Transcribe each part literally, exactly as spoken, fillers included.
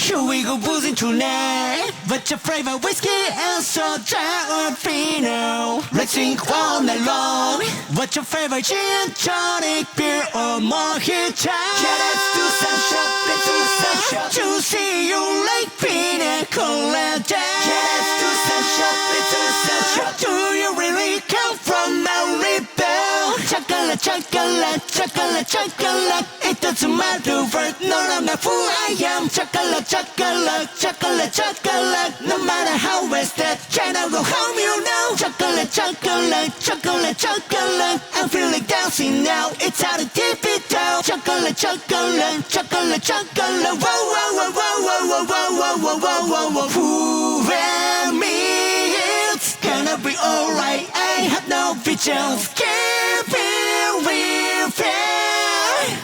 Here we go boozing tonight. What's your favorite whiskey and soda or vino? Let's drink all night long. What's your favorite gin, tonic, beer or mojito? Yeah, let's do some shot, let's do some shot. To see you like pina colada. Yeah, let's do some shot, let's do some shot. Do you really come from Maribel? Chocolate, chocolate, chocolate, chocolate. It doesn't matter what, no longer who I am. Chocolate, chocolate, chocolate, chocolate. No matter how wasted, can I go home, you know? Chocolate, chocolate, chocolate, chocolate. I'm feeling dancing now, it's out of deep it down. Chocolate, chocolate, chocolate, chocolate. Whoa, whoa, whoa, whoa, whoa, whoa, whoa, whoa, whoa, whoa. Who and me, it's gonna be alright. I have no visions, keep it real fair.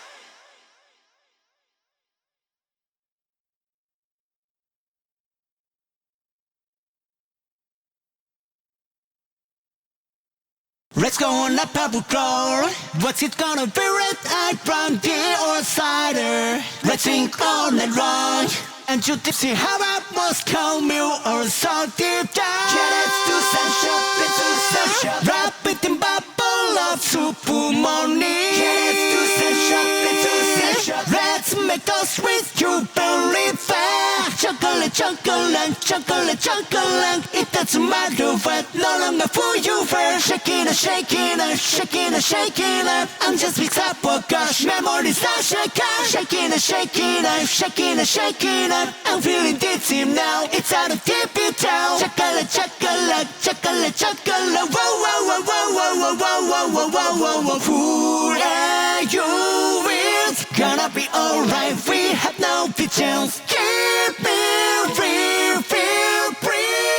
Let's go on a purple floor. What's it gonna be? Red eye, brandy or cider? Let's drink all night long. And you tipsy, how about Moscow Mule or salty down? Yeah, let's do some shot, let's do some shot. Wrap it in bubble of soup morning. Yeah, let's do some shot, let's do some shot. Let's make us with you, believe that. Chocolate, chocolate, chocolate, chocolate. It doesn't matter what, no longer for you were. Shaking and shaking and shaking and shaking and I'm just mixed up, oh gosh, memories are shaking. Shaking and shaking and shaking and shaking and I'm feeling dizzy now, it's out of deep down. Chocolate, chocolate, chocolate, chocolate. Whoa, whoa, whoa, whoa, whoa, whoa, whoa, whoa, whoa, whoa. Who are you? It's gonna be alright, we have no visions. Keep me real, feel free.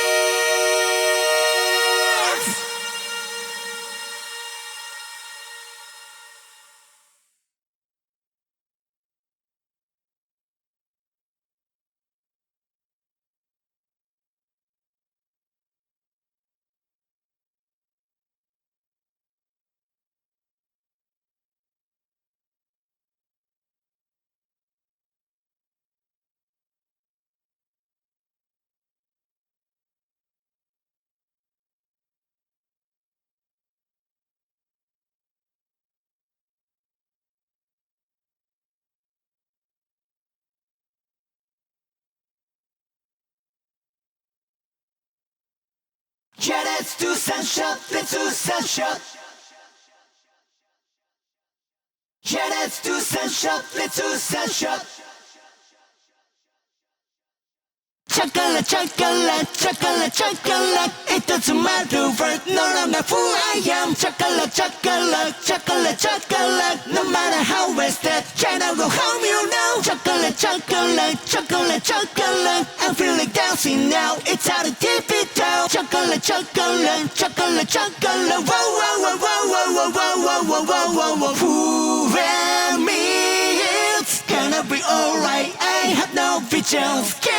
Yeah, let's do some shot, let's do some shot. Yeah, let's do some shot, let's do some shot. Chocolate, chocolate, chocolate, chocolate. It doesn't matter what, no longer who I am. Chocolate, chocolate, chocolate, chocolate. No matter how wasted, can I go home, you know? Chocolate, chocolate, chocolate, chocolate. I'm feeling dancing now, it's out of deep it down. Chocolate, chocolate, chocolate, chocolate. Whoa, whoa, whoa, whoa, whoa, whoa, whoa, whoa, whoa, whoa. Who and me, it's gonna be alright. I have no visions.